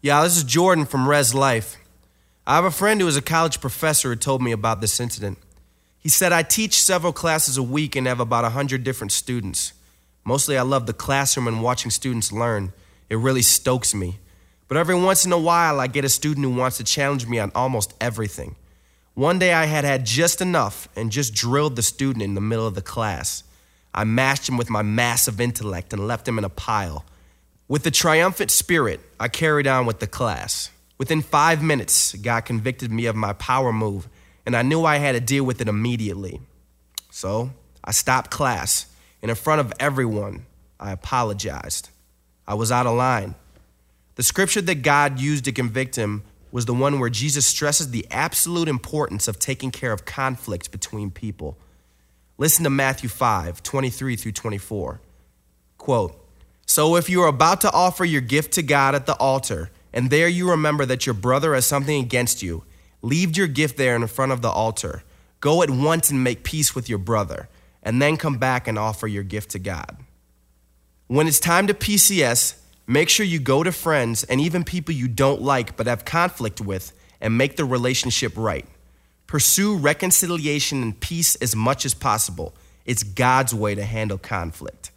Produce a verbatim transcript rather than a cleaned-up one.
Yeah, this is Jordan from Res Life. I have a friend who is a college professor who told me about this incident. He said, I teach several classes a week and have about one hundred different students. Mostly I love the classroom and watching students learn. It really stokes me. But every once in a while, I get a student who wants to challenge me on almost everything. One day I had had just enough and just drilled the student in the middle of the class. I mashed him with my massive intellect and left him in a pile. With the triumphant spirit, I carried on with the class. Within five minutes, God convicted me of my power move, and I knew I had to deal with it immediately. So I stopped class, and in front of everyone, I apologized. I was out of line. The scripture that God used to convict him was the one where Jesus stresses the absolute importance of taking care of conflict between people. Listen to Matthew five, twenty-three through twenty-four. Quote, so if you are about to offer your gift to God at the altar, and there you remember that your brother has something against you, leave your gift there in front of the altar. Go at once and make peace with your brother, and then come back and offer your gift to God. When it's time to P C S, make sure you go to friends and even people you don't like but have conflict with and make the relationship right. Pursue reconciliation and peace as much as possible. It's God's way to handle conflict.